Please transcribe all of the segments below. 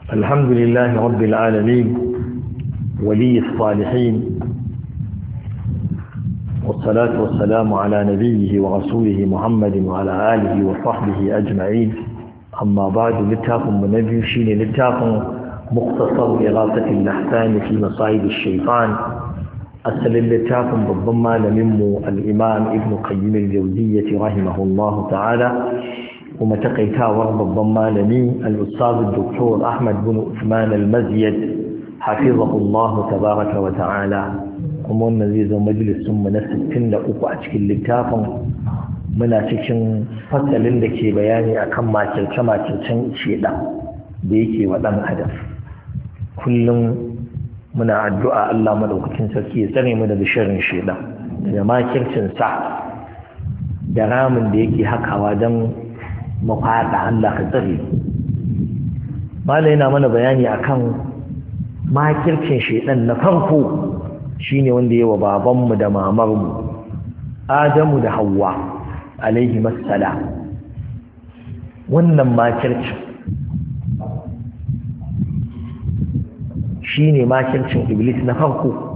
الحمد لله رب العالمين ولي الصالحين والصلاة والسلام على نبيه ورسوله محمد وعلى آله وصحبه أجمعين. أما بعد لتاكم منبي شين لتاكم مختصر إغاثة اللحسان في مصائد الشيطان أسأل لتاكم بالضمة لمم الإمام ابن قيم الجوزية رحمه الله تعالى ومتقيتا ورب الضمة لمي الأستاذ الدكتور أحمد بن عثمان المزيد حفظه الله تبارك وتعالى ومن نزيز مجلس من الستين لأقوى أشكال لتاكم muna cikin fasalin da ke bayani akan makirce-makircen sheda da yake wa ɗan adam. Kullum muna addu'a Allah madaukakin sarki ya tsare mu daga sharrin sheda da makircin sa da ramin da yake hakawa don mafada Allah ka tsare. Malai yana mana bayani akan makircin shedan na farko shine wanda yayi wa babanmu da mamarmu Adamu da Hawwa alaihi masala. Wannan makircin shine makircin iblis na farko.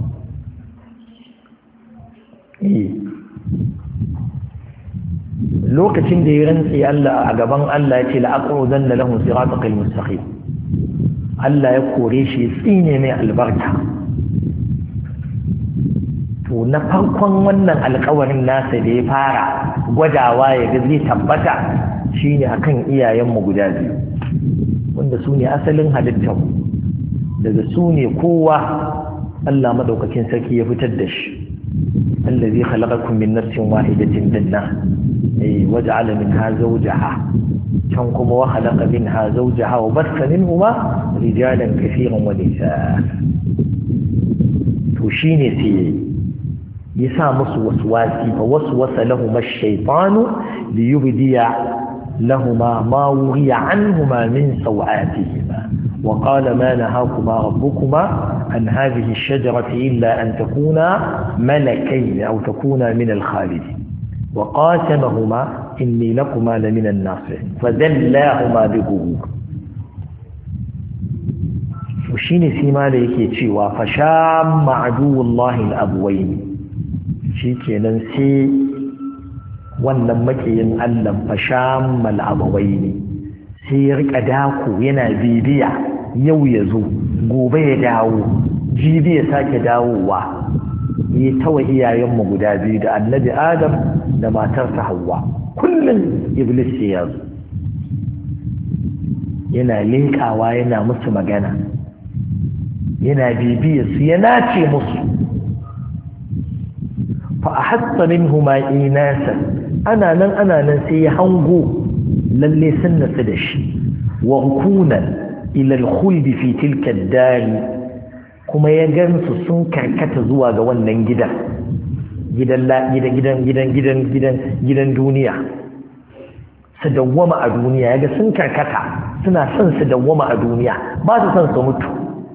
Lokacin da ya rantsi Allah a gaban Allah ya ce la'aqudanna lahum siratal mustaqim, Allah ya kore shi tsine mai albarka. To na farkon wannan alƙawarin nasa da ya fara gwadawa ya ga zai tabbata shine akan iyayenmu guda biyu wanda su ne asalin halittar, daga su ne kowa Allah madaukakin sarki ya fitar da shi. allazi khalaqakum min nafsin wahidatin dinna waja'ala minha zawjaha, can kuma wa khalaqa minha zawjaha wa bassa minhuma rijalan kaseeran wa nisaa. to shine sai yasa musu waswasi fa waswasa lahum ash-shaytanu liyubdiya lahumā mā wuriya 'anhumā min sawātihimā wa qāla mā nahākumā rabbukumā 'an hādhihi ash-shajarati illā an takūnā malakayn aw takūnā min al-khālidiin wa qāsamahumā innī lakumā lamina an-nāṣiḥīn fadallāhumā bighurūr. shine sai ma da yake cewa fa shamma 'aduwwullāhi al-abwayn. shi kenan sai wannan makiyin Allah fashammal abawai ne sai ya rika dako yana bibiya, yau ya zo gobe ya dawo jibi ya sake dawowa. yi tawa iyayenmu guda biyu da annabi Adam da matarsa Hawwa, kullum iblis ya zo yana linkawa yana musu magana, yana bibiya su yana ce musu. فأحط منهما إناسا أنا نن سيهنغو للي سن سدش وركونا إلى الخلد في تلك الدار كما يجنس سنكر كتزوا جوانا جدا جدا لا جدا جدا جدا جدا جدا جدا دنيا سدوما الدنيا يجا سنكر كتا سنا سن سدوما الدنيا ما سن سمت.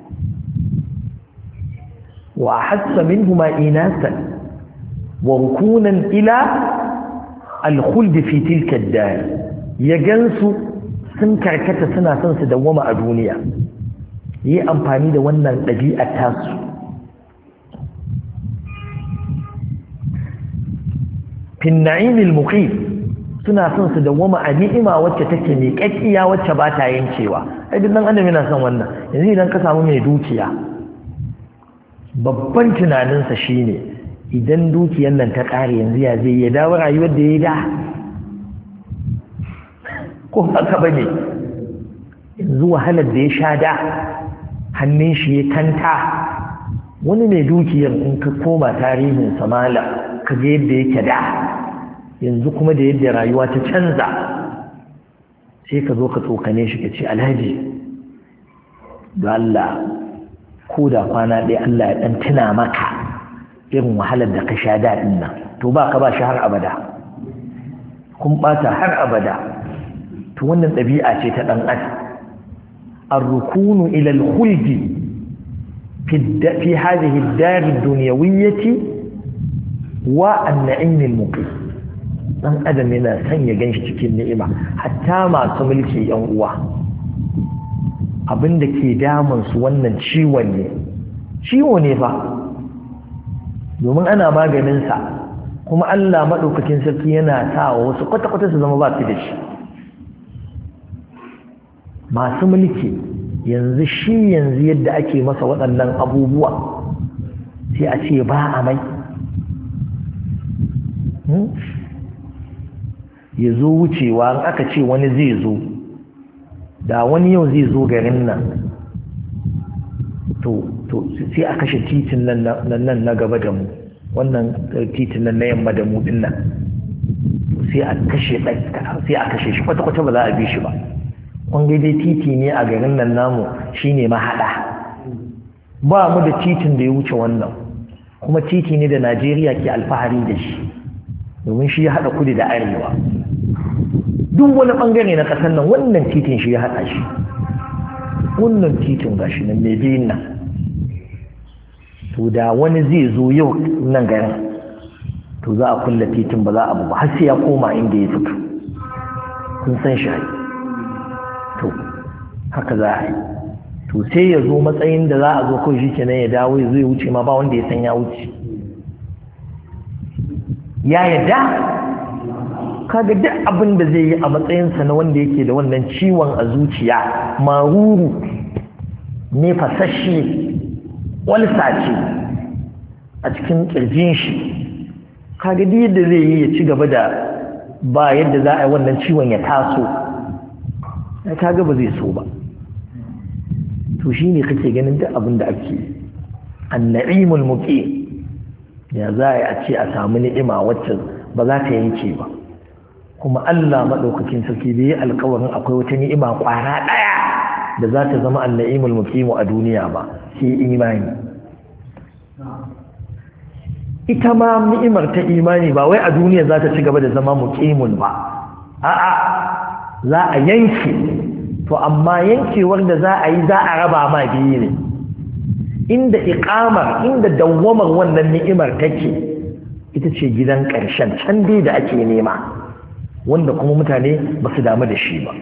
وأحس منهما إناسا وركونا إلى الخلد في تلك الدار يجلس سنكر كتا سنة سنة دوما الدنيا أمباني دوانا لجيء التاسو. في النعيم المقيم سنة سنة دوما النعمة وتتكنيك أكيا وتباتا ينشيوا أيضا أنا من أسان يعني إذا كسامو من دوكيا babban tunaninsa shine idan dukiyar nan ta ƙare yanzu ya zai ya dawo rayuwar da ya da ko haka bane. yanzu wahalar da ya sha da hannun shi ya kanta. wani mai dukiyar in ka koma tarihin samala ka ga yadda yake da yanzu kuma da yadda rayuwa ta canza, sai ka zo ka tsokane shi ka ce alhaji da Allah ko da kwana ɗaya Allah ya ɗan tuna maka irin wahalar da ka sha daɗin nan, to ba ka ba shi har abada, kun ɓata har abada. to wannan ɗabi'a ce ta ɗan adam. ar-rukunu ila al-khuldi fi hadhihi ad-dar ad-dunyawiyyah wa an-na'im al-muqim. ɗan adam yana son ya ganshi cikin ni'ima, hatta masu mulki yan uwa abin da ke damunsu wannan ciwo ne fa domin ana maganinsa kuma Allah maɗaukakin sarki yana sa wa wasu kwata-kwata su zama ba su da shi masu mulki yanzu yadda ake masa waɗannan abubuwa sai a ce ba a mai ya zo wucewa in aka ce wani zai zo da wani yau zai zo garin nan to sai a kashe titin nan na gaba da mu wannan titin nan na yamma da mu din nan sai a kashe shi kwata-kwata ba za a bi shi ba kun dai titi ne a garin nan namu shine mahaɗa ba mu da titin da ya wuce wannan kuma titi ne da Najeriya ke alfahari da shi domin shi ya haɗa kudu da arewa duk wani ɓangare na ƙasar nan wannan titin shi ya haɗa shi wannan titin gashi nan mai biyun nan to da wani zai zo yau nan garin to za a kulla titin ba za a ba har sai ya koma inda ya fito kun san shi to haka za a yi to sai ya zo matsayin da za a zo kawai shi kenan ya dawo ya zo ya wuce ma ba wanda ya san ya wuce ya yadda kaga duk abin da zai yi a matsayinsa na wanda yake da wannan ciwon a zuciya maruru ne fasashe walsa ce a cikin kirjin shi kaga duk yadda zai yi ya ci gaba da ba yadda za a yi wannan ciwon ya taso kaga ba zai so ba to shine kake ganin duk abin da ake an-na'imul muqim ya za a ce a samu ni'ima wacce ba za ta yanke ba kuma Allah maɗaukakin sarki bai yi alƙawarin akwai wata ni'ima ƙwara ɗaya da za ta zama an-na'imul muqimu a duniya ba sai imani ita ma ni'imar ta imani ba wai a duniya za ta ci gaba da zama muqimun ba a'a za a yanke to amma yankewar da za a yi za a raba ma biyu ne inda inda dawwamar wannan ni'imar take ita ce gidan ƙarshen can dai da ake nema wanda kuma mutane ba su damu da shi ba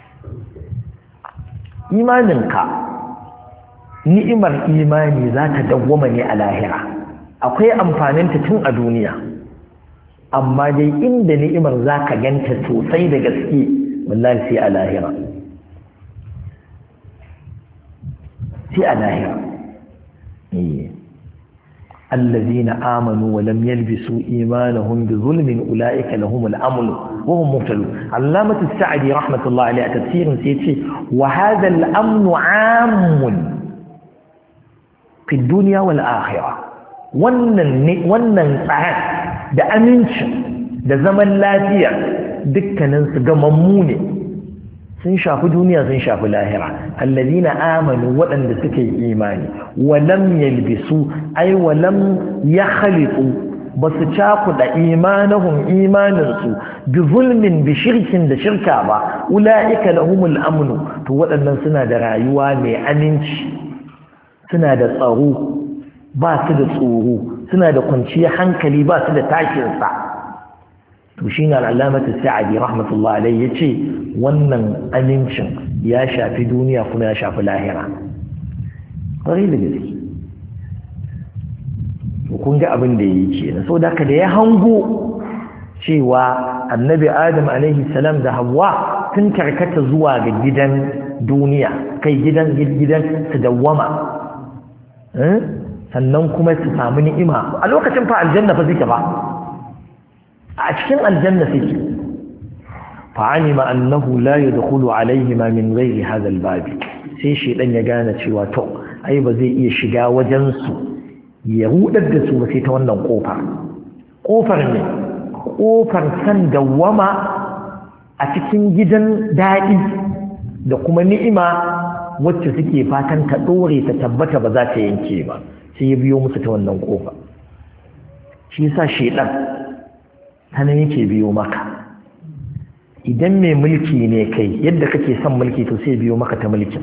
imaninka ni'imar imani za ta dawwama ne a lahira akwai amfaninta tun a duniya amma dai inda ni'imar za ka ganta sosai da gaske wallahi sai a lahira الذين آمنوا ولم يلبسوا إيمانهم بظلم أولئك لهم الأمن وهم مهتدون علامة السعدي رحمة الله عليه تفسير سيتي وهذا الأمن عام في الدنيا والآخرة wannan tsaron da amincin da zaman lafiya dukkaninsu gamammu ne sun shafi duniya sun shafi lahira allazina amanu waɗanda suka yi imani wa lam yalbisu ay wa lam yakhliqu basu cakuda imaninsu bi zulmin bi shirkin da shirka ba ulaika lahumul amnu to waɗannan suna da rayuwa mai aminci suna da tsaro ba su da tsoro suna da kwanciyar hankali ba su da tashin sa to shi ne al'alamatu sa'adi rahmatullahi alai ya ce wannan amincin ya shafi duniya kuma ya shafi lahira ƙwarai da gaske kun ga abin da ya yi ke na sau da ya hango cewa annabi adam alaihi salam da hawa sun karkata zuwa ga gidan duniya kai gidan su dawwama sannan kuma su samu ni'ima a lokacin fa aljanna fa suke ba a cikin aljanna suke fa'alima annahu la yadkhulu alaihima min ghairi hadha albab sai shedan ya gane cewa to ai ba zai iya shiga wajen su ya rudar da su ba sai ta wannan kofar ne kofar san dawama a cikin gidan dadi da kuma ni'ima wacce suke fatan ta dore ta tabbata ba za ta yanke ba sai ya biyo musu ta wannan kofa shi yasa shedan hannun yake biyo maka idan mai mulki ne kai yadda kake son mulki to sai biyo maka ta mulkin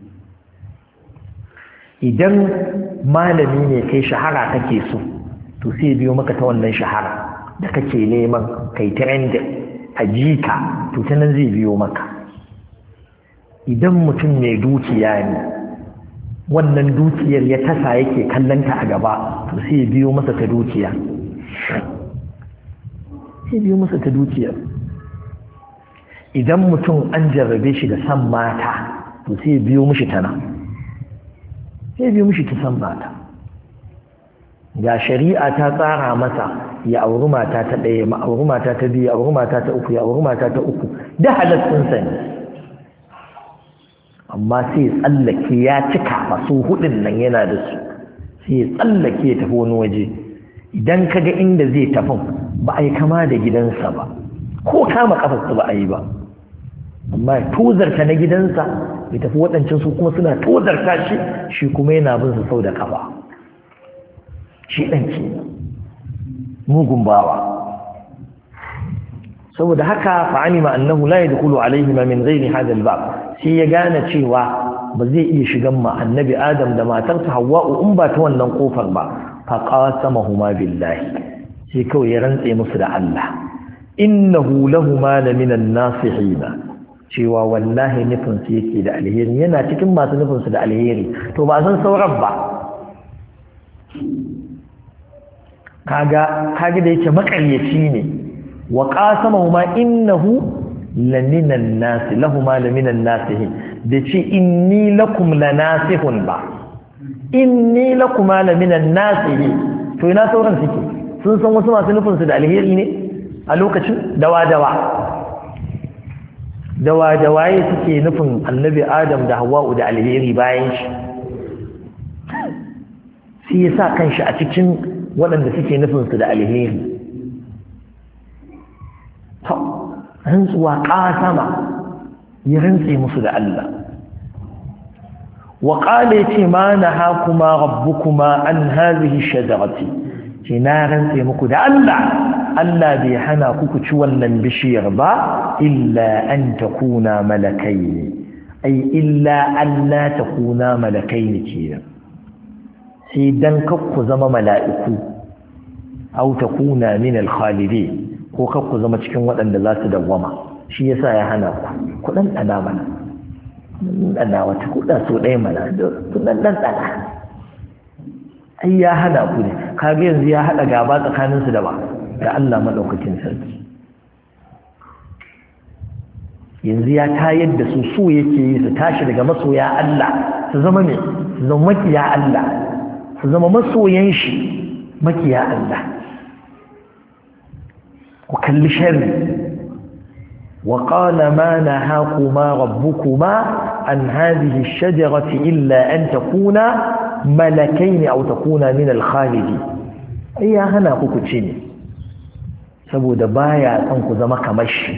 idan malami ne kai shahara kake so to sai biyo maka ta wannan shahara da kake neman kai trending a jika to ta nan zai biyo maka idan mutum mai dukiya ne wannan dukiyar ya tasa yake kallanta a gaba to sai ya biyo masa ta dukiya idan mutum an jarrabe shi da san mata to sai ya biyo mishi tana sai ya biyo mishi ta san mata ga shari'a ta tsara masa ya auri mata ta ɗaya ma auri mata ta biyu auri mata ta uku ya auri mata ta uku da halattun ne amma sai tsallake ya cika masu hudun nan yana da su sai tsallake ya tafi wani waje idan kaga inda zai tafin ba a yi kama da gidansa ba ko kama kafarsa ba a yi ba amma tozarta na gidansa ya tafi waɗancan su kuma suna tozarta shi kuma yana bin su sau da kafa shi ɗan ke mugun bawa saboda haka fa'alima annahu la yadkhulu alayhi ma min ghairi hadha al-bab sai ya gane cewa ba zai iya shigan ma annabi adam da matarsa hawwa'u in ba ta wannan kofar ba fa qasamahuma billahi sai kawai ya rantse musu da Allah innahu lahuma la min an-nasihin cewa wallahi nufin su yake da alheri yana cikin masu nufin su da alheri to ba san sauran ba kaga da yake makaryaci ne wa qasamahuma innahu laminan nas lahuma laminan nasihin da ce inni lakum lanasihun ba inni lakuma laminan nasihin to ina sauran suke sun san wasu masu nufin su da alheri ne a lokacin dawa-dawaye suke nufin annabi adam da hawa'u da alheri bayan shi sai ya sa kanshi a cikin waɗanda suke nufinsu da alheri rantsuwa ƙasama ya rantse musu da Allah wa ƙala ya ce ma na hakuma rabbukuma an hazihi shajarati ce na rantse muku da Allah bai hana ku ci wannan bishiyar ba illa an takuna malakai ai illa alla takuna malakai ne kenan sai dan kakku zama mala'iku aw takuna min al-khalidin ko kakku zama cikin waɗanda za su dawwama shi yasa ya hana ku dan dana mana dana wata kuda so ɗaya mana dan dana ai ya hana ku ne kage yanzu ya hada gaba tsakanin su da ba da Allah madaukakin sarki yanzu ya tayar da su so yake yi su tashi daga masoya Allah su zama ne su zama makiya Allah su zama masoyan shi makiya Allah ku kalli sharri wa qala ma nahakuma rabbukuma an hadhihi ash-shajarati illa an takuna malakayn aw takuna min al-khalidin ai ya hana ku ci ne saboda baya san ku zama kamar shi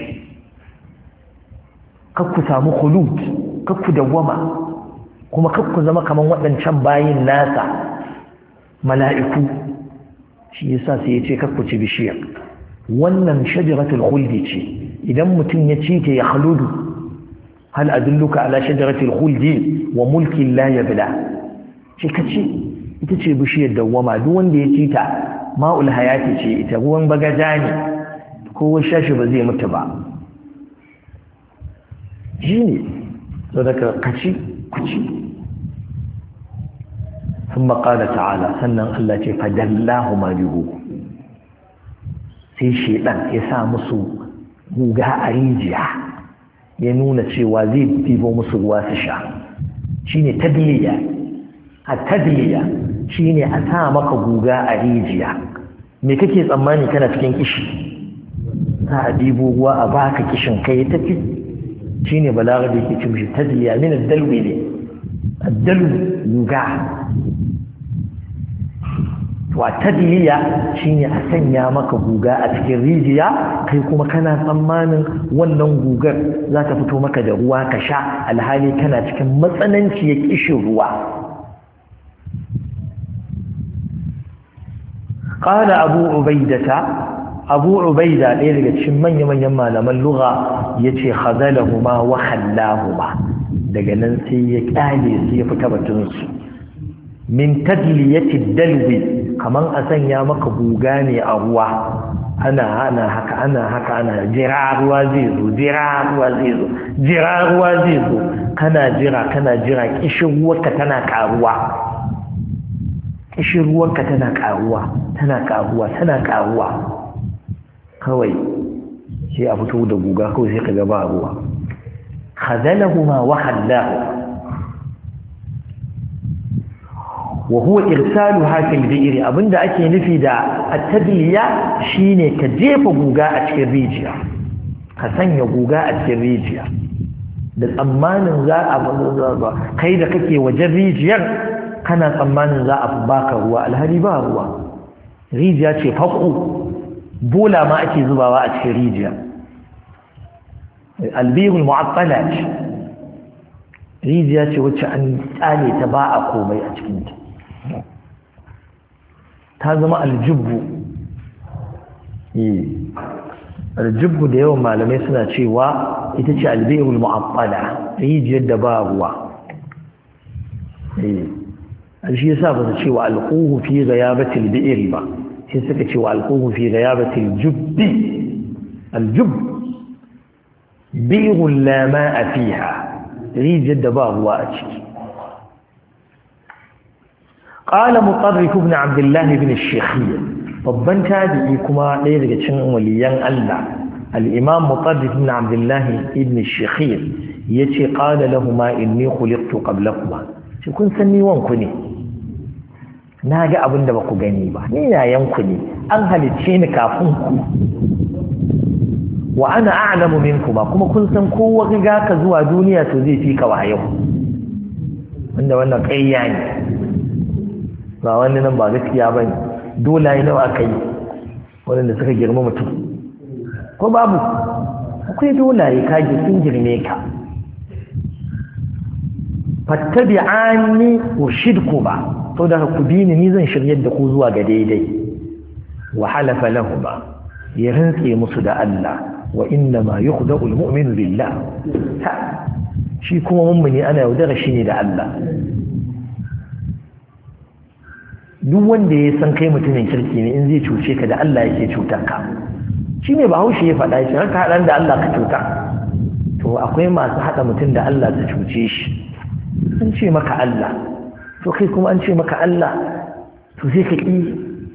kar ku samu khulud kar ku dawwama kuma kar ku zama kamar waɗancan bayin nasa mala'iku shi yasa sai ya ce kakku ci bishiyar wannan shajaratul khuldi ce idan mutum ya ci ta ya khuludu hal adulluka ala shajaratul khuldi wa mulkin la yabla ce kace ita ce bishiyar dawwama duk wanda ya ci ta ma'ul hayati ce ita ruwan bagaja ne ko shashi ba zai mutu ba shine sadaka kaci kuci ثم قال تعالى سنن الله ce fadallahuma bihu sai shedan ya sa musu guga a rijiya ya nuna cewa zai dibo musu ruwa su sha shine tadliya at-tadliya shine a sa maka guga a rijiya me kake tsammani kana cikin kishi za a dibo ruwa a baka kishin kai tafi shine balagha da yake cewa tadliya min ad-dalwi ne ad-dalwi guga wa tadliya shine a sanya maka guga a cikin rijiya kai kuma kana tsammanin wannan gugar za ta fito maka da ruwa ka sha alhali kana cikin matsananciyar kishin ruwa qala abu ubaida ɗaya daga cikin manya-manyan malaman lugha yace khazalahuma wa khallahuma daga nan sai ya kyale su ya fita batun su min tadliyati dalwi kaman a sanya maka guga ne a ruwa ana haka ana jira ruwa zai zo kana jira kishirwarka tana karuwa kawai sai a fito da guga kawai sai ka ga ba ruwa khazalahuma wa hallahu wa huwa irsaluha fil bi'ri abinda ake nufi da at-tadliya shine ka jefa guga a cikin rijiya ka sanya guga a cikin rijiya da tsammanin za a kai da kake wajen rijiyar kana tsammanin za a baka ruwa alhali ba ruwa rijiya ce faƙo bola ma ake zubawa a cikin rijiya albirul mu'attala ce rijiya ce wacce an tsale ta ba a komai a cikinta ta zama aljubbu aljubbu da yawan malamai suna cewa ita ce albirul mu'attala rijiyar da ba ruwa shi yasa ba su ce wa alquhu fi ghayabatil bi'r ba sai suka ce wa alquhu fi ghayabatil jubbi aljub bi'run la ma'a fiha rijiyar da ba ruwa a ciki qala mutarrif ibn abdullah ibn ash-shaykhiy babban tabi'i kuma ɗaya daga cikin waliyan Allah al-imam mutarrif ibn abdullah ibn ash-shaykhiy yace qala lahumu inni khuliqtu qablakuma shi kun san ni wanku ne na ga abin da ba ku gani ba ni yayanku ne an halicce ni kafin ku wa ana a'lamu minkuma kuma kun san kowa ga ka zuwa duniya to zai fi ka wayo wanda wannan ƙarya ne ba wani nan ba gaskiya bane dole ne nawa kai wanda suka girma mutum ko babu akwai dole ka ji sun girme ka fattabi'ani urshidku ba to da ku bi ni zan shiryar da ku zuwa ga daidai wa halafa lahuma ya rantse musu da Allah wa inna ma yukhda'u al-mu'minu billah shi kuma mummuni ana yaudara shi ne da Allah duk wanda ya san kai mutumin kirki ne in zai cuce ka da Allah yake cutar ka shine Bahaushe ya faɗa shi haka hadan da Allah ka cuta to akwai masu hada mutum da Allah su cuce shi an ce maka Allah to kai kuma an ce maka Allah to sai ka ƙi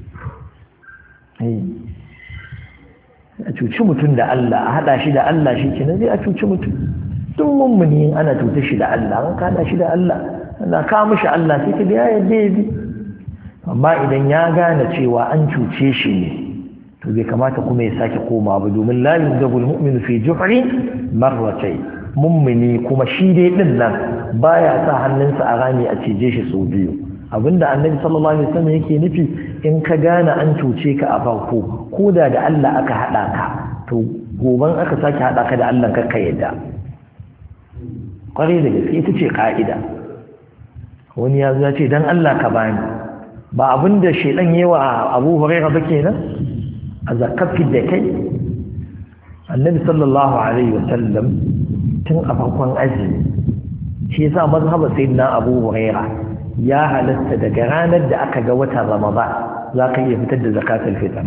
a cuci mutum da Allah a haɗa shi da Allah shi ke zai a cuci mutum tun mummuni ana cuta shi da Allah an kada shi da Allah ana kawo mishi Allah sai ka biya yadda ya bi amma idan ya gane cewa an cuce shi ne to bai kamata kuma ya sake koma ba domin la yudabul mu'minu fi juhri marratayn mummuni kuma shi dai din nan baya sa hannunsa a rami a cije shi sau biyu abinda annabi sallallahu alaihi wasallam yake nufi in ka gane an cuce ka a farko ko da Allah aka hada ka to goban aka sake hada ka da Allah ka yadda kwarai da gaske ita ce ka'ida wani ya zo ya ce dan Allah ka bani ba abinda shedan yayi wa Abu Hurairah ba kenan a zakafi da kai annabi sallallahu alaihi wasallam tun a farkon azumi shi yasa mazhabar sayyidina Abu Hurairah ya halatta daga ranar da aka ga watan Ramadan za ka iya fitar da zakatul fitr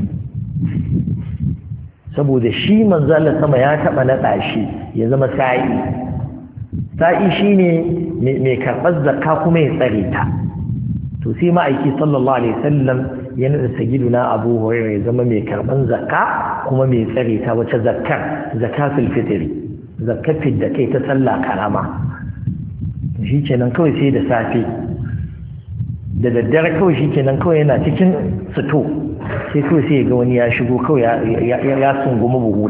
saboda shi manzo Allah sama ya taba nada shi ya zama sa'i shine mai karɓar zakka kuma ya tsare ta to sai ma'aiki sallallahu alaihi wasallam ya nada sayyiduna Abu Hurairah ya zama mai karɓar zakka kuma mai tsare ta wace zakatul fitr zakafin da kai ta sallah karama shi kenan kawai sai da safe da daddare kawai shi kenan kawai yana cikin sito sai kawai sai ga wani ya shigo kawai ya sungumi buhu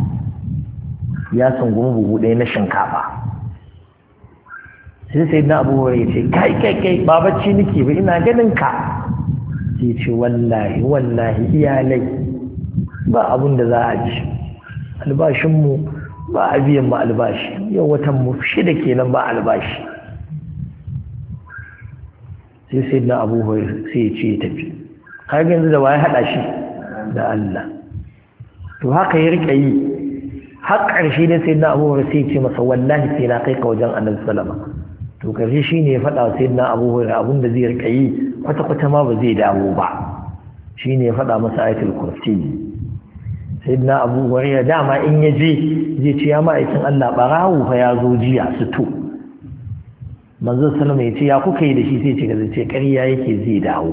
ɗaya na shinkafa sai na abubuwa ya ce kai ba bacci nake ba ina ganin ka sai ce wallahi iyalai ba abun da za a ji albashinmu ba a biyan ba albashi yau watan mu 6 kenan ba albashi sai na abubuwa sai ya ce ya tafi kaga yanzu da waye hada shi da Allah to haka ya rika yi har ƙarshe ne sai na abubuwa sai ya ce masa wallahi sai na kai ka wajen annabi sallama to ƙarshe shine ya faɗa sai na abubuwa abin da zai rika yi kwata-kwata ma ba zai dawo ba shine ya faɗa masa ayatul kursi sayyidina Abu Hurairah dama in yaje zai ce ya ma'aikin Allah barawo fa ya zo jiya su to manzo sallama ya ce ya kuka yi da shi sai ce ga zai ce ƙarya yake zai dawo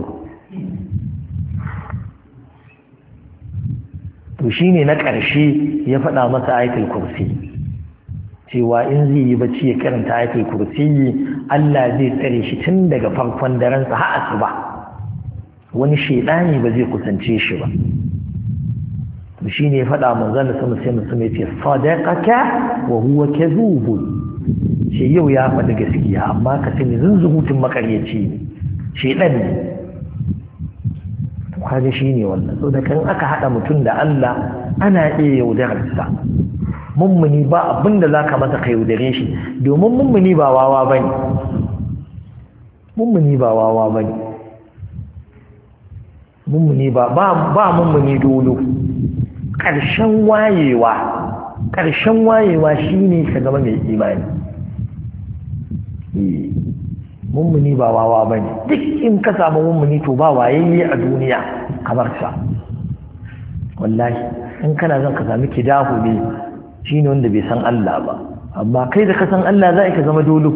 to shine na ƙarshe ya faɗa masa ayatul kursi cewa in zai yi bacci ya karanta ayatul kursi Allah zai tsare shi tun daga farkon daren sa har asuba wani shedani ba zai kusance shi ba to shine ya faɗa manzon sama sai mutum ya ce sadaqaka wa huwa kadhub shi yau ya faɗi gaskiya amma ka sani zunzurutun makaryaci ne shedan ne kaga shine wannan so da kan aka hada mutum da Allah ana iya yaudararsa mummuni ba abinda zaka masa ka yaudare shi domin mummuni ba wawa bane mummuni ba mummuni dolo karshen wayewa shine ka zama mai imani mummuni ba wawa bane duk in ka samu mummuni to ba wayayye a duniya kamar sa wallahi in kana zan ka sami kidahu ne shine wanda bai san Allah ba amma kai da ka san Allah za ka zama dolo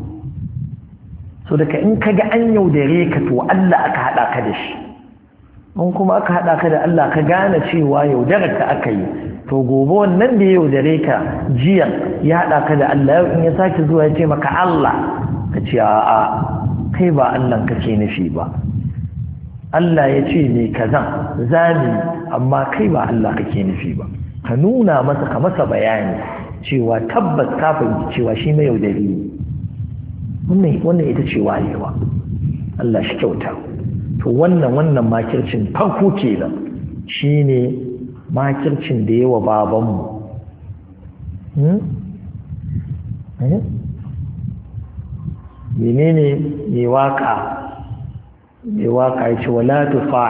so daga in ka ga an yaudare ka to Allah aka hada ka da shi in kuma aka hada ka da Allah ka gane cewa yaudarar ka aka yi to gobe wannan da ya yaudare ka jiya ya hada ka da Allah in ya sake zuwa ya ce maka Allah ka ce a'a kai ba Allah kake nufi ba Allah ya ce ne kazan zami amma kai ba Allah kake nufi ba ka nuna masa ka masa bayani cewa tabbas ka fahimci cewa shi mai yaudari ne wannan ita ce wayewa Allah shi kyauta to wannan makircin farko kenan shine makircin da yawa babanmu menene mai waka ya ce wala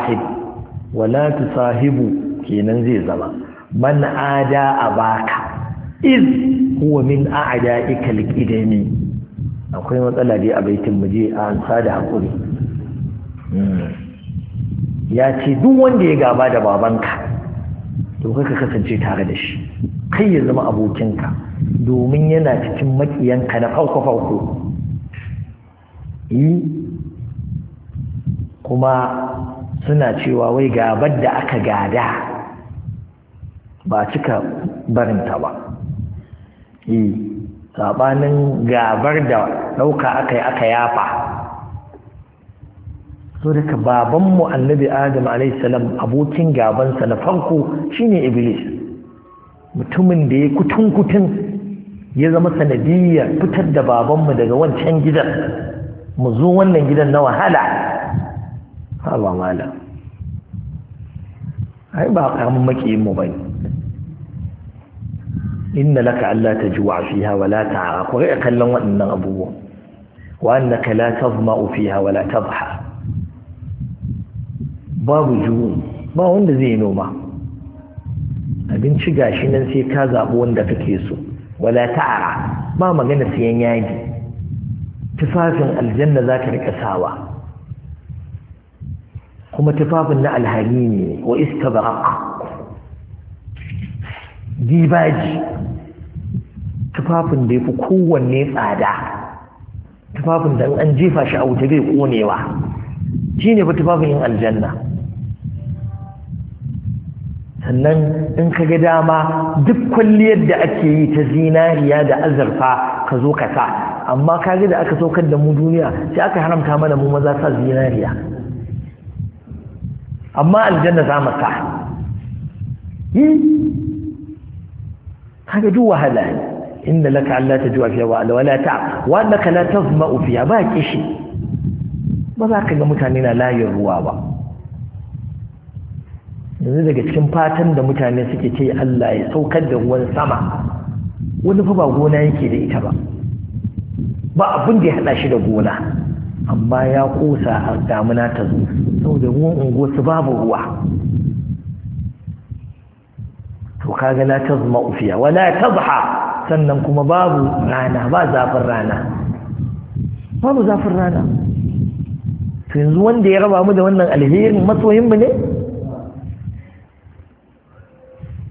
tusahibu kenan zai zama man ada abaka iz huwa min a'da'ika al-qidami akwai matsala dai a baitin muje a ansa da hakuri ya ce duk wanda ya gaba da babanka to kai ka kasance tare da shi kai ya zama abokinka domin yana cikin makiyanka na farko kuma suna cewa wai gabar da aka gada ba cika barinta ba sabanin gabar da ɗauka aka yi aka yafa so daga babanmu annabi adam alaihissalam abokin gabansa na farko shine iblis mutumin da ya kutun ya zama sanadiyyar fitar da babanmu daga wancan gidan mu zo wannan gidan na wahala ba mala ai ba karamin makiyin mu bane inna laka alla tajua fiha wala ta'ra ko ga kallon waɗannan abubuwa wa annaka la tazma'u fiha wala tadha babu ju'u ba wanda zai noma abinci gashi nan sai ka zabo wanda kake so wala ta'ra ba magana siyan yaji tufafin aljanna zaka rika sawa kuma tufafin na alhari ne wa istabraq dibaji tufafin da yafi kowanne tsada tufafin da an jefa shi a wuta bai konewa shine fa tufafin yin aljanna sannan in ka ga dama duk kwalliyar da ake yi ta zinariya da azurfa ka zo ka sa amma ka ga da aka saukar da mu duniya sai aka haramta mana mu maza sa zinariya amma aljanna za mu sa kaga duk wahala ne inda laka Allah ta juwa fiya wala ta wa annaka la tazma'u fiya ba kishi ba za ka ga mutane na layin ruwa ba yanzu daga cikin fatan da mutane suke ce Allah ya saukar da ruwan sama wani fa ba gona yake da ita ba abin da ya hada shi da gona amma ya kosa a damuna ta zo saboda ruwan unguwarsu babu ruwa to kaga la tazma'u fiya wala tadha sannan kuma babu rana ba zafin rana to yanzu wanda ya raba mu da wannan alherin masoyin mu ne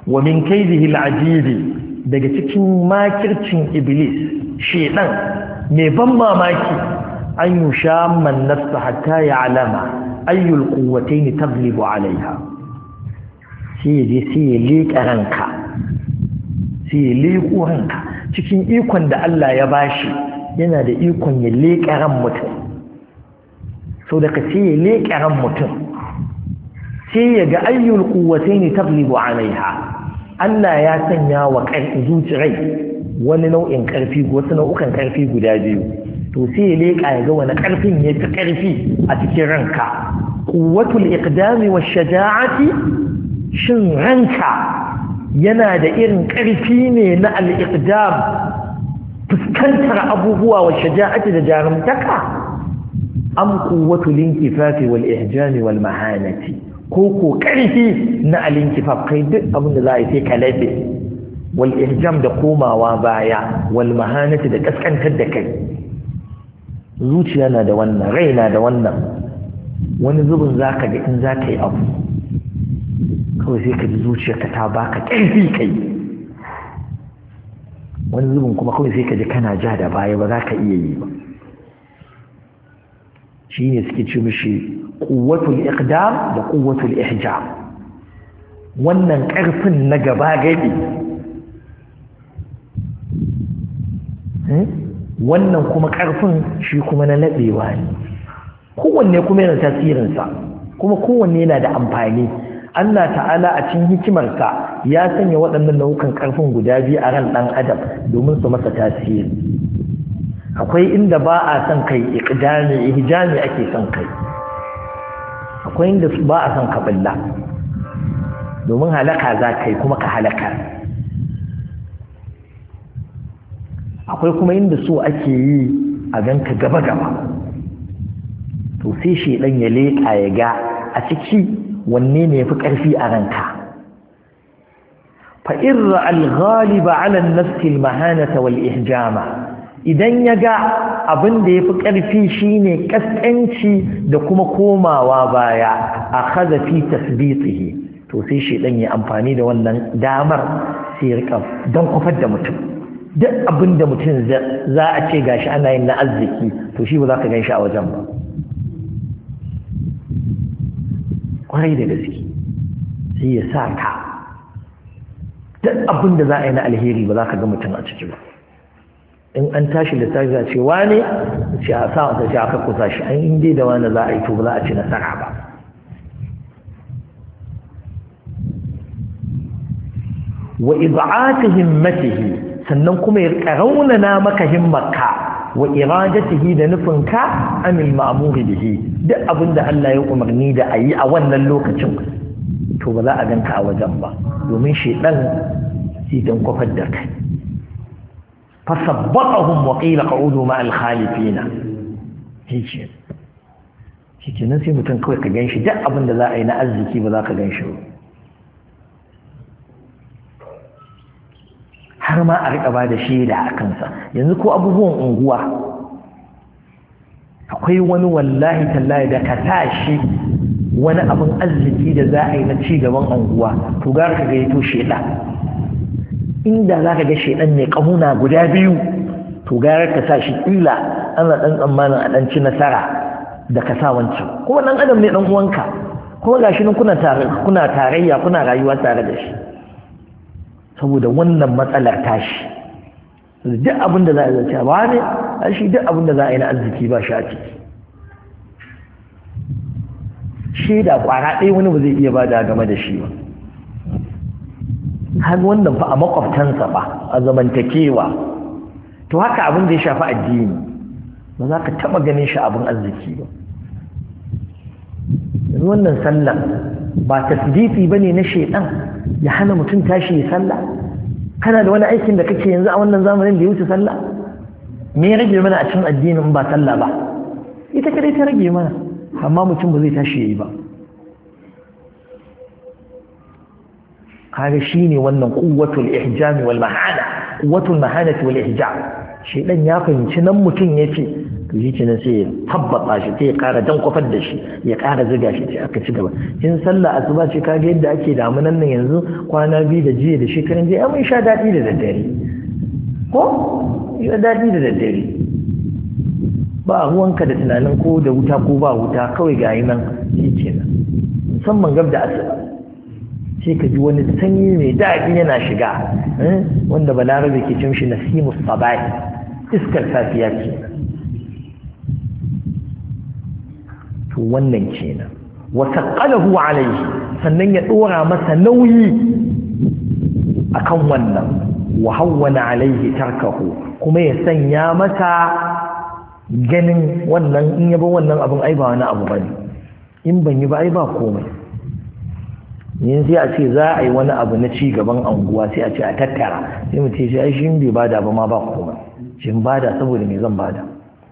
wa min kaidihi al-ajib daga cikin makircin iblis shedan mai ban mamaki an yushamma an-nafs hatta ya'lama ayyul quwwatayn taghlibu 'alayha sai ya leƙa ranka sai ya leƙo ranka cikin ikon da Allah ya bashi yana da ikon ya leƙa ran mutum sau da ka sai ya leƙa ran mutum sai ya ga ayyul quwwatayn taghlibu 'alayha Allah ya sanya wa zuciyar wani nau'in ƙarfi wasu nau'ukan ƙarfi guda biyu to sai ya leƙa ya ga wani ƙarfin ya fi ƙarfi a cikin ranka quwwatul iqdami wash shaja'ati shin ranka yana da irin ƙarfi ne na al-iqdam fuskantar abubuwa wa shaja'ati da jarumtaka am quwwatul inkifafi wal ihjami wal mahanati ko ƙarfi na al-inkifaf kai duk abin da za a yi sai ka labe wal ihjam da komawa baya wal mahanati da kaskantar da kai zuciya na da wannan rai na da wannan wani zubin zaka ga in zaka yi abu kawai sai ka ji zuciyarka ta baka ƙarfi kai wani zubin kuma kawai sai ka ji kana ja da baya ba za ka iya yi ba shi ne suke ce mishi quwwatul iqdam da quwwatul ihjam wannan ƙarfin na gaba gadi wannan kuma ƙarfin shi kuma na laɓewa ne kowanne kuma yana tasirinsa kuma kowanne yana da amfani Allah ta'ala a cikin hikimarsa ya sanya waɗannan nau'ukan ƙarfin guda biyu a ran ɗan adam domin su masa tasiri akwai inda ba a son kai iqdami ihjami ake son kai akwai inda ba a son ka billa domin halaka za kai kuma ka halaka akwai kuma inda so ake yi a ganka gaba-gaba to sai shedan ya leƙa ya ga a ciki wanne ne yafi ƙarfi a ranka fa irra al-ghaliba 'ala an-nafs al-mahanata wal-ihjama idan ya ga abin da yafi ƙarfi shine kaskanci da kuma komawa baya akhadha fi tasbitihi to sai shedan ya amfani da wannan damar sai ya rika dan kufar da mutum duk abin da mutum za a ce gashi ana yin na arziki to shi ba za ka gan shi a wajen ba kwarai da gaske sai ya sa ka duk abin da za a yi na alheri ba za ka ga mutum a ciki ba in an tashi da tashi za ce wane ce a sa wata ce aka kusa shi an inda da wane za a yi to ba za a ci nasara ba wa id'ati himmatihi sannan kuma ya raunana maka himmarka wa iradatihi da nufinka amil ma'muri bihi duk abinda Allah ya umarni da ayi a wannan lokacin to ba za a ganka a wajen ba domin shedan sai dan kofar da kai fasabbatahum wa qila qa'udu ma'al khalifina shi nan sai mutum kawai ka ganshi duk abinda za a yi na arziki ba za ka ganshi ba har ma a riƙa ba da shaida a kansa yanzu ko abubuwan unguwa akwai wani wallahi tallahi da ka tashi wani abin arziki da za a yi na cigaban unguwa to gara ka gaito shaida inda za ka ga shaidan mai ƙahuna guda biyu to gara ka sa shi ƙila ana ɗan tsammanin a ɗan ci nasara da ka sa wancan kuma ɗan adam ne ɗan uwanka kuma ga shi nan kuna tarayya kuna rayuwa tare da shi saboda wannan matsalar tashi duk abin da za a zace ba ne a shi duk abin da za a yi na arziki ba shi a ciki shaida kwara ɗaya wani ba zai iya ba da game da shi ba har wannan fa a makwabtansa ba a zamantakewa to haka abin da ya shafi addini ba za ka taɓa ganin shi abin arziki ba wannan sallah ba tasdifi bane na shaidan ya hana mutum tashi ya sallah kana da wani aikin da kake yanzu a wannan zamanin da ya wuce sallah me ya rage mana a cikin addinin ba sallah ba ita kadai ta rage mana amma mutum ba zai tashi yayi ba kaga shine wannan quwwatul ihjam wal mahana quwwatul mahanati wal ihjam shaidan ya fahimci nan mutum yace to shi kenan sai ya tabbata shi sai ya ƙara jan kwafar da shi ya ƙara ziga shi sai aka ci gaba in sallah asuba ce kaga yadda ake damunan nan yanzu kwana biyu da jiya da shekaran jiya mun sha daɗi da daddare ko ya daɗi da daddare ba ruwanka da tunanin ko da wuta ko ba wuta kawai ga yi nan shi kenan musamman gab da asuba sai ka ji wani sanyi mai daɗi yana shiga wanda balarabe ke cin shi nasimus sabai iskar safiya ce to wannan kenan wa taqalahu alayhi sannan ya dora masa nauyi akan wannan wa hawwana alayhi tarkahu kuma ya sanya masa ganin wannan in yaba wannan abun ai ba wani abu bane in ban yi ba ai ba komai yin sai a ce za a yi wani abu na ci gaban anguwa sai a ce a tattara sai mu ce ai shi bai bada ba ma ba komai shin bada saboda me zan bada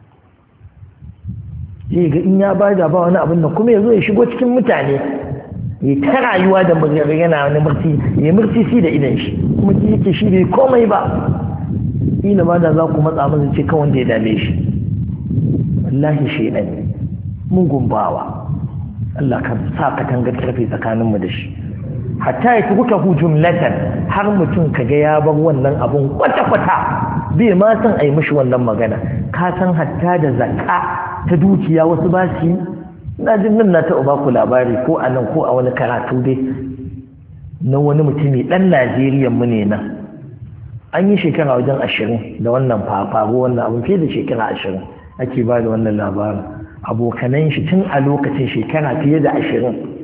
sai ga in ya bada ba wani abin nan kuma yazo ya shigo cikin mutane ya ta rayuwa da yana wani murti ya murti shi da idan shi kuma ki yake shi bai komai ba ina ma da za ku matsa masa ce kawai wanda ya dame shi wallahi shedan ne mugun bawa Allah ka sa ka tangar karfe tsakaninmu da shi hatta ya tukuka hu jumlatan har mutum kaga ya bar wannan abun kwata-kwata bai ma san a yi mishi wannan magana ka san hatta da zakka ta dukiya wasu ba su na jin nan na taɓa baku labari ko a nan ko a wani karatu dai na wani mutumi ɗan Najeriya mu ne nan an yi shekara wajen 20 da wannan faru wannan abun fiye da shekara 20 ake ba da wannan labarin abokanan shi tun a lokacin shekara fiye da 20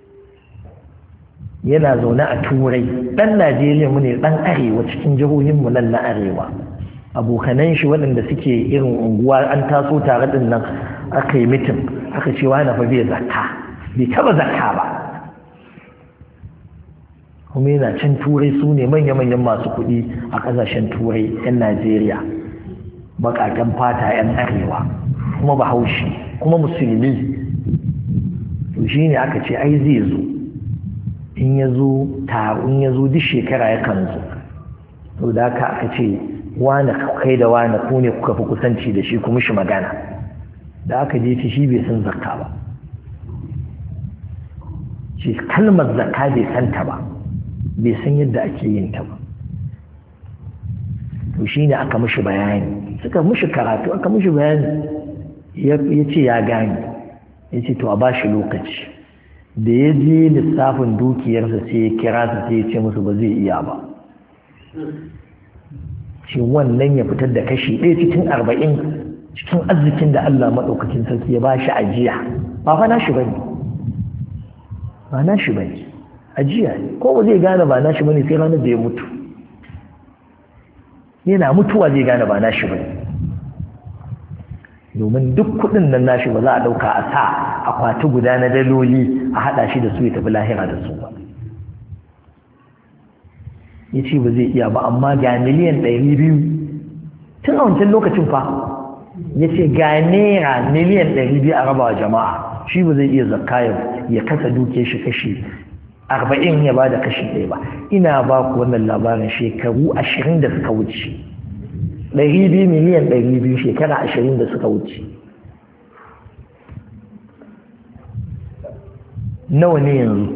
yana zaune a turai ɗan Najeriya mu ne ɗan arewa cikin jihohinmu nan na arewa abokanan shi waɗanda suke irin unguwa an taso tare din nan aka yi mitin aka ce wani fa bai zakka bai taba zakka ba kuma yana can turai su ne manya-manyan masu kuɗi a ƙasashen turai 'yan Najeriya baƙaƙen fata 'yan arewa kuma bahaushe kuma musulmi to shi ne aka ce ai zai zo in ya zo duk shekara ya kan zo to da aka ce wane kai da wane ku ne kuka fi kusanci da shi kuma shi magana da aka je shi bai san zakka ba shi kalmar zakka bai san ta ba bai san yadda ake yin ta ba to shi ne aka mishi bayani suka mishi karatu aka mishi bayani ya ce ya gane ya ce to a ba shi lokaci da ya je lissafin dukiyarsa sai ya kira su sai ya ce musu ba zai iya ba shi wannan ya fitar da kashi 1 cikin 40 cikin arzikin da Allah maɗaukakin sarki ya ba shi ajiya ba fa nashi bane ba nashi bane ajiya ne ko ba zai gane ba nashi bane sai ranar da ya mutu yana mutuwa zai gane ba nashi bane domin duk kuɗin nan nashi ba za a ɗauka a sa akwati guda na daloli a haɗa shi da su ya tafi lahira da su ba ya ce ba zai iya ba amma ga miliyan 200 tun a wancan lokacin fa ya ce ga naira miliyan 200 a raba wa jama'a shi ba zai iya zakka ya kasa duke shi kashi 40 ya ba da kashi 1 ba ina ba ku wannan labarin shekaru 20 da suka wuce 200 miliyan 200 shekara 20 da suka wuce nawa ne yanzu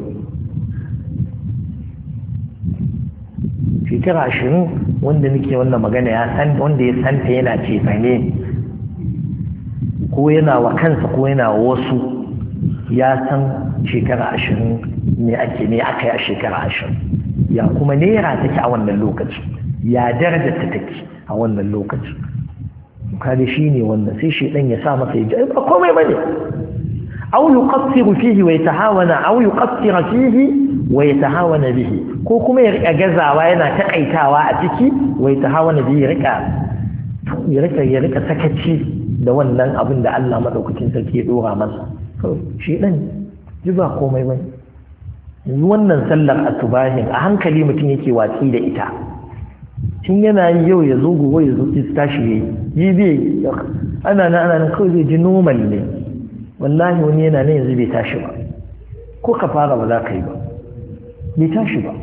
shekara 20 wanda nake wannan magana ya san wanda ya santa yana cefane ko yana wa kansa ko yana wasu ya san shekara 20 ne aka yi a shekara 20 ya kuma naira take a wannan lokacin ya darajar ta take a wannan lokacin kada shi ne wannan sai shi dan ya sa masa ya ji ba komai bane aw yuqassiru fihi wa yatahawana aw yuqassira fihi wa yatahawana bihi ko kuma ya rika gazawa yana takaitawa a ciki wa yatahawana bihi ya rika sakaci da wannan abin da Allah madaukakin sarki ya dora masa shi dan ji ba komai bane yanzu wannan sallar asubahin a hankali mutum yake watsi da ita tun yana yi yau ya zo gobe ya zo tashi yi bai ana nan kawai zai ji normal ne wallahi wani yana nan yanzu bai tashi ba ko ka fara ba za ka yi ba bai tashi ba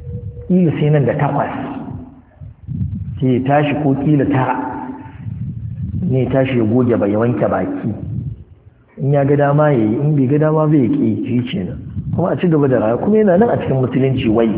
ƙila sai nan da 8 sai ya tashi ko ƙila 9 ne tashi ya goge bai wanke baki in ya ga dama ya yi in bai ga dama bai ƙi shi kenan kuma a ci gaba da rayuwa kuma yana nan a cikin musulunci wai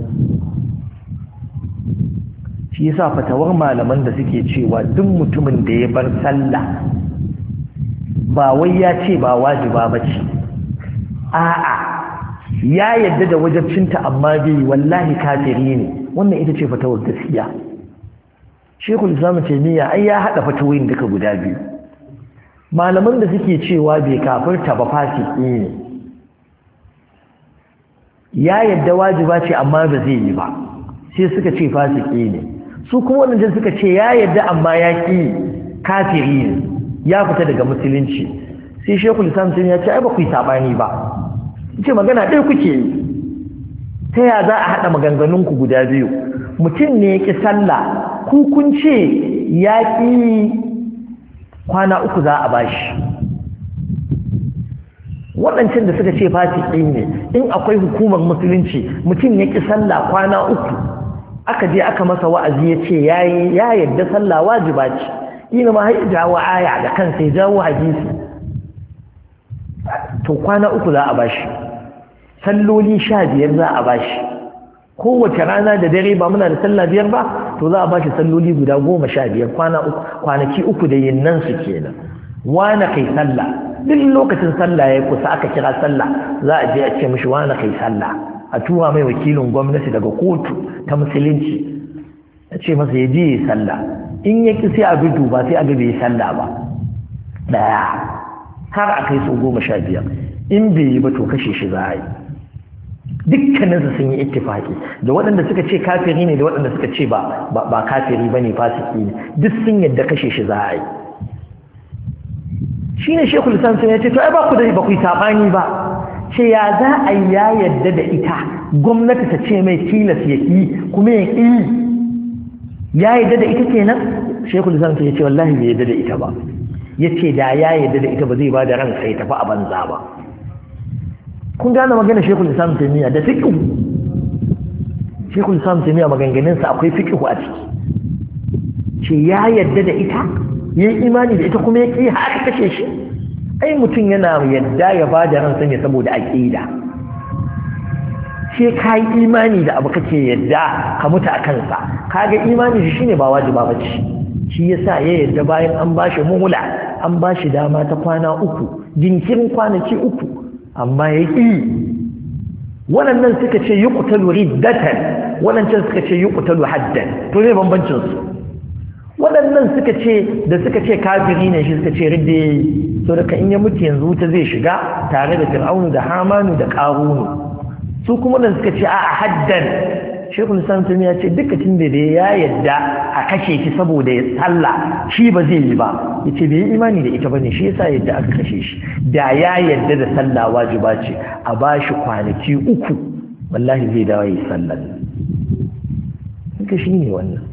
shi yasa fatawar malaman da suke cewa duk mutumin da ya bar sallah ba wai ya ce ba wajiba ba ce a'a ya yadda da wajabcinta amma bai wallahi kafiri ne wannan ita ce fatawar gaskiya Sheikhul Islam Taymiyyah ai ya hada fatawoyin duka guda biyu malaman da suke cewa bai kafirta ba fasiki ne ya yadda wajiba ce amma ba zai yi ba sai suka ce fasiki ne su kuma wannan suka ce ya yadda amma ya ki kafiri ne ya fita daga musulunci sai Sheikhul Islam Taymiyyah ya ce ai ba ku yi sabani ba ce magana ɗaya kuke yi ta ya za a haɗa maganganunku guda biyu mutum ne ya ƙi sallah ku kun ce ya ƙi kwana 3 za a bashi waɗancan da suka ce fasiki ne in akwai hukumar musulunci mutum ya ƙi sallah kwana 3 aka je aka masa wa'azi ya ce ya yarda sallah wajiba ce ina ma har jawo aya da kansa ya jawo hadisi to kwana 3 za a bashi salloli 15 za a bashi kowace rana da dare ba muna da sallah 5 ba to za a bashi salloli guda 15 kwanaki 3 da yinnan su kenan wani kai sallah duk lokacin sallah ya kusa aka kira sallah za a je a ce mishi wani kai sallah a tura mai wakilin gwamnati daga kotu ta musulunci a ce masa ya je ya sallah in ya ki sai a bi duba sai a ga bai sallah ba daya har a kai su 15 in bai yi ba to kashe shi za a yi dukkaninsu sun yi ittifaki da waɗanda suka ce kafiri ne da waɗanda suka ce ba kafiri ba ne fasiki ne duk sun yadda kashe shi za a yi shi ne Sheikhul Islam ya ce to ai ba ku da ba ku yi saɓani ba ce ya za a yi ya yadda da ita gwamnati ta ce mai tilas ya ƙi kuma ya ƙi ya yadda da ita kenan Sheikhul Islam ya ce wallahi bai yadda da ita ba ya ce da ya yadda da ita ba zai ba da ransa ya tafi a banza ba kun gane magana Sheikhul Islam Taymiyyah da fiqh Sheikhul Islam Taymiyyah maganganun sa akwai fiqh a ciki ce ya yadda da ita yayin imani da ita kuma ya ki haka kashe shi ai mutum yana yadda ya bada ransa ne saboda aqida sai kai imani da abu kake yadda ka mutu a kansa kaga imani shi shine ba wajiba bace shi yasa ya yadda bayan an bashi muhula an bashi dama ta kwana 3 jinkirin kwanaki 3 amma ya ƙi waɗannan suka ce yi ƙutalu riddatan waɗancan suka ce yi ƙutalu haddan to ne bambancinsu waɗannan suka ce kafiri ne shi suka ce ridde so daga in ya mutu yanzu wuta zai shiga tare da fir'aunu da hamanu da ƙarunu su kuma nan suka ce a haddan Sheikhul Islam ya ce duka tun da ya yadda a kashe shi saboda ya tsalla shi ba zai yi ba yace bai yi imani da ita bane shi yasa yadda aka kashe shi da ya yadda da sallah wajiba ce a bashi kwanaki 3 wallahi zai dawo yi sallar haka shine wannan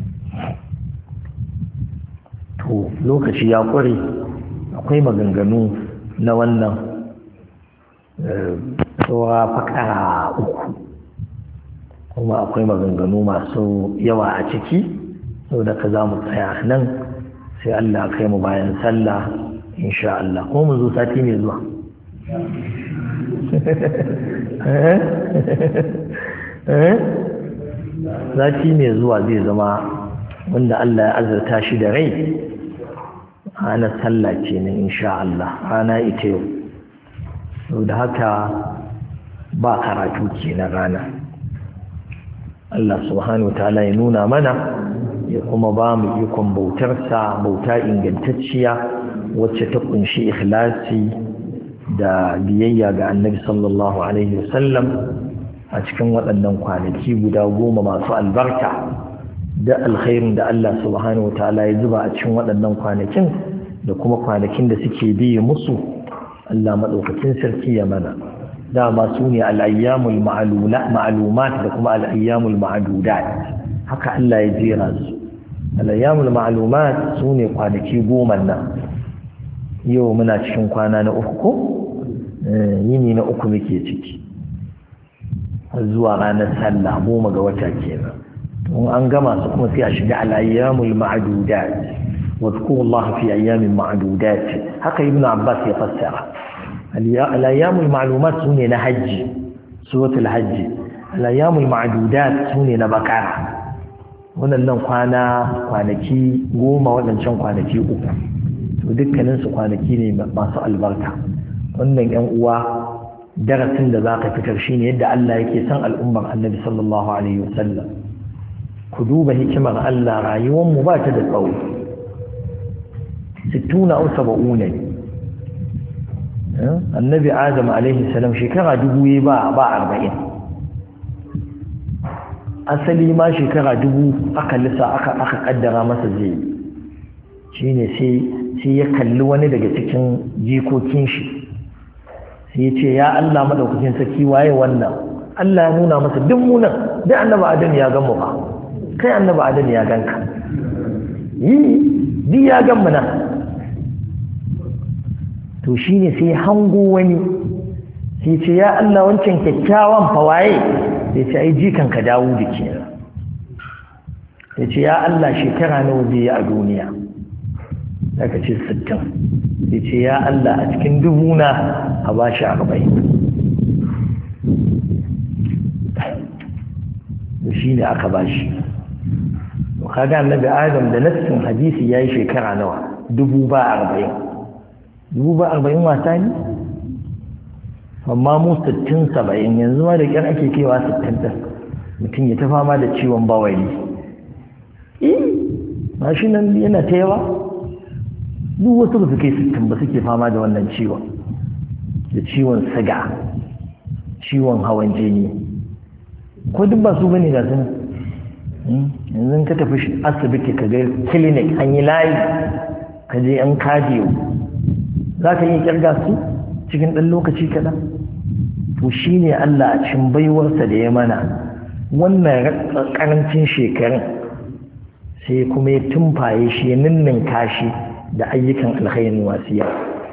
to lokaci ya kware akwai maganganu na wannan saura fakara 3 kuma akwai maganganu masu yawa a ciki saboda ka za mu tsaya nan sai Allah kai mu bayan sallah insha Allah ko mu zo sati mai zuwa sati mai zuwa zai zama wanda Allah ya azurta shi da rai ana sallah ce ne insha Allah rana ita yau saboda haka ba karatu ke na rana Allah subhanahu wa ta'ala ya nuna mana ya kuma ba mu ikon bautarsa bauta ingantacciya wacce ta kunshi ikhlasi da biyayya ga annabi sallallahu alaihi wasallam a cikin waɗannan kwanaki guda 10 masu albarka da alkhairin da Allah subhanahu wa ta'ala ya zuba a cikin waɗannan kwanakin da kuma kwanakin da suke biye musu Allah madaukakin sarki ya mana dama su ne al'ayyamul ma'alumat da kuma al'ayyamul ma'adudat haka Allah ya jera su al'ayyamul ma'alumat su ne kwanaki 10 nan yau muna cikin kwana na 3 ko yini na 3 muke ciki zuwa ranar sallah 10 ga wata kenan in an gama su kuma sai a shiga al'ayyamul ma'adudat واذكروا الله في أيام معدودات هكا ابن عباس يفسر الأيام المعلومات سنة نهج سورة الحج الأيام المعدودات سنة بقرة wannan kwanaki 10 waɗancan kwanaki 3 to dukkaninsu kwanaki ne masu albarka wannan yan uwa darasin da zaka fitar shine yadda Allah yake son al'ummar Annabi sallallahu alaihi wasallam ku duba hikimar Allah rayuwar mu ba ta da tsawo 60 aw 70 Annabi Adam alaihi salam shekara 2000 ba 40 asali ma shekara 2000 aka kaddara masa zai shine sai ya kalli wani daga cikin jikokin shi sai ya ce ya Allah madaukakin sarki waye wannan Allah ya nuna masa duk munan da annabi Adam ya gan mu ba kai annabi Adam ya ganka di ya gan mu nan to shine sai hango wani sai ce ya Allah wancan kyakkyawan fa waye sai ce ai jikan ka dawo da kenan sai ce ya Allah shekara nawa zai yi a duniya daga ce 60 sai ce ya Allah a cikin 1000 na a bashi 40 shi ne aka bashi kaga annabi Adam da nassin hadisi yayi shekara nawa 40 wata ne amma mu 60 70 yanzu ma da kyar ake kewa 60 din mutum ya ta fama da ciwon bawali shi nan yana ta yawa duk wasu ba su kai 60 ba suke fama da wannan ciwon da ciwon siga ciwon hawan jini ko duk ba su bane ga su yanzu ka tafi asibiti ka ga clinic an yi layi ka je an cardio za ka yi kirga su cikin ɗan lokaci kaɗan to shi ne Allah a cikin baiwarsa da ya mana wannan ƙarancin shekarun sai kuma ya tumfaye shi ya ninninka shi da ayyukan alkhairin wasiya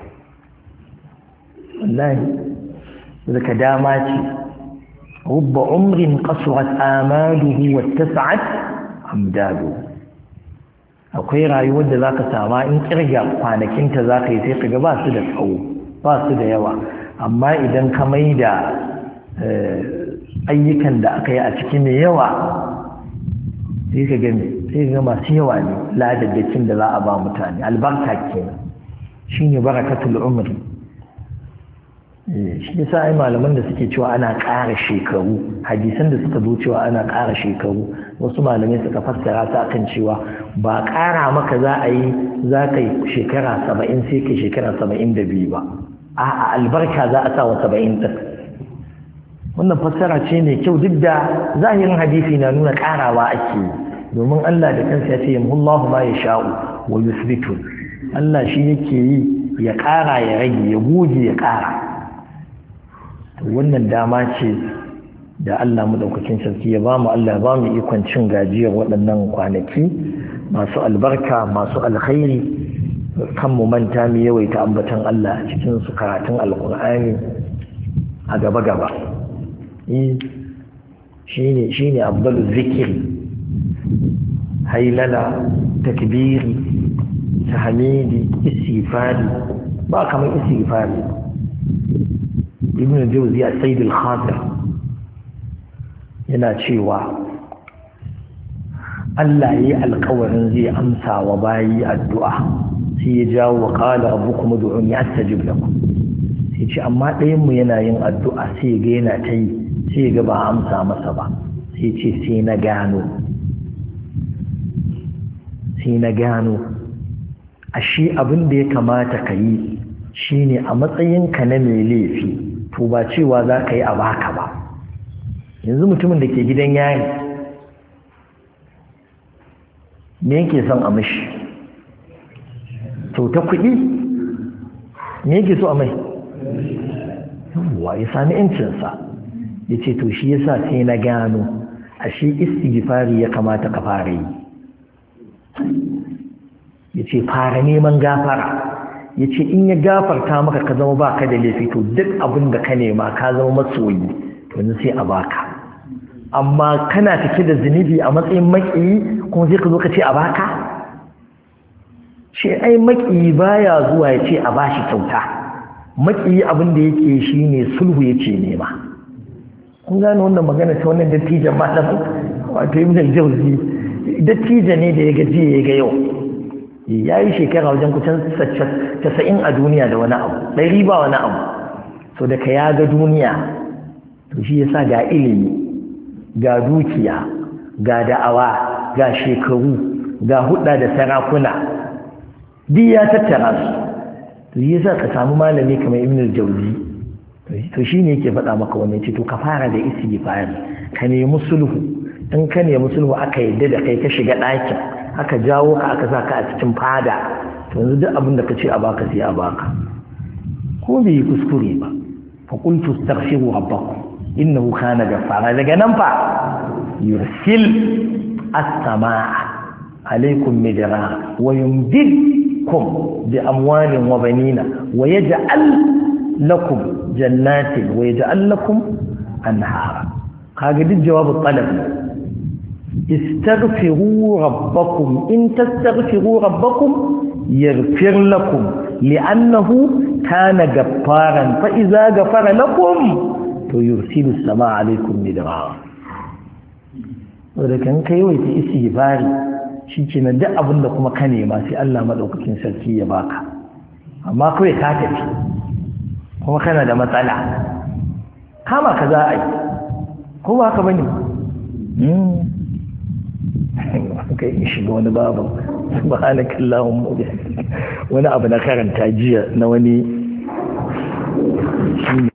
wallahi daga dama ce rubba umrin qasrat amaluhu wattasa'at amdalu akwai rayuwar da zaka sama in kirga kwanakinta zaka yi sai kaga ba su da tsawo ba su da yawa amma idan ka mai da ayyukan da aka yi a ciki mai yawa sai ka ga masu yawa ne ladaddakin da za a ba mutane albarka kenan shine barakatul umri shi yasa ai malaman da suke cewa ana ƙara shekaru hadisan da suka zo cewa ana ƙara shekaru wasu malamai suka fassara ta akan cewa ba ƙara maka za a yi za ka yi shekara 70 sai ka shekara 72 ba a'a albarka za a sa wa 70 ɗin wannan fassara ce mai kyau duk da zahirin hadisi na nuna ƙarawa ake yi domin Allah da kansa ya ce yamhullahu ma yasha'u wa yuthbitu Allah shi yake yi ya ƙara ya rage ya goge ya ƙara wannan dama ce da Allah madaukakin sarki ya bamu Allah ya bamu ikon cin gajiyar waɗannan kwanaki masu albarka masu alkhairi kan mu manta mu yawaita ambatan Allah a cikin su karatun alqur'ani a gaba gaba shine afdalu zikri hailala takbiri tahmidi istighfari ba kamar istighfari ibn jawzi a sayyid al-khatir yana cewa Allah yayi alƙawarin zai amsa wa bayi addu'a sai ya jawo wa qala rabbukum ud'uni astajib lakum sai ce amma ɗayan mu yana yin addu'a sai ga yana ta yi sai ga ba amsa masa ba sai ce sai na gano ashe abin da ya kamata ka yi shine a matsayinka na mai laifi to ba cewa za ka yi a baka ba yanzu mutumin da ke gidan yari me yake son a mashi to ta kuɗi me yake so a mai yawwa ya sami yancinsa ya ce to shi yasa sai na gano ashe istighfari ya kamata ka fara yi ya ce fara neman gafara ya ce in ya gafarta maka ka zama baka da laifi to duk abin da ka nema ka zama masoyi to yanzu sai a baka amma kana take da zunubi a matsayin makiyi kuma sai ka zo ka ce a baka ce ai maƙiyi baya zuwa ya ce a bashi kyauta, maƙiyi abin da yake shi ne sulhu ya ce nema. kun gane wannan magana ta wannan dattijan malam wato Ibn al-Jawzi, dattijo ne da ya gaji ya ga yau ya yi shekara wajen kusan 90 a duniya da wani abu, 100 ba wani abu. so da ka ya ga duniya, to shi yasa ga ilimi, ga dukiya, ga da'awa, ga shekaru, ga hudda da sarakuna, duk ya tattara su. to yi yasa ka samu malami kamar Ibn al-Jawzi, to shine yake faɗa maka wannan, ce to ka fara da istighfari, ka nemi sulhu. in ka nemi sulhu aka yadda da kai ka shiga ɗakin, aka jawo ka aka saka a cikin fada, to yanzu duk abin da ka ce a baka sai a baka, ko bai yi kuskure ba. fa qultu astaghfiru rabbakum innahu kana ghaffara. daga nan fa yursil as-samaa alaykum midrara wa yumdidkum bi amwalin wa banina wa yaj'al lakum jannatin wa yaj'al lakum anhara. kaga duk jawabu talab. استغفروا ربكم إن تستغفروا ربكم يغفر لكم لأنه كان غفارا فإذا غفر لكم فيرسل السماء عليكم مدرارا. ولكن كيويت استغفاري shikenan duk abin da kuma ka nema sai Allah madaukakin sarki ya baka, amma kawai ka tafi kuma kana da matsala, kama ka za a yi ko ba haka bane? kai shiga wani babu subhanakallahumma wani abu na karanta jiya na wani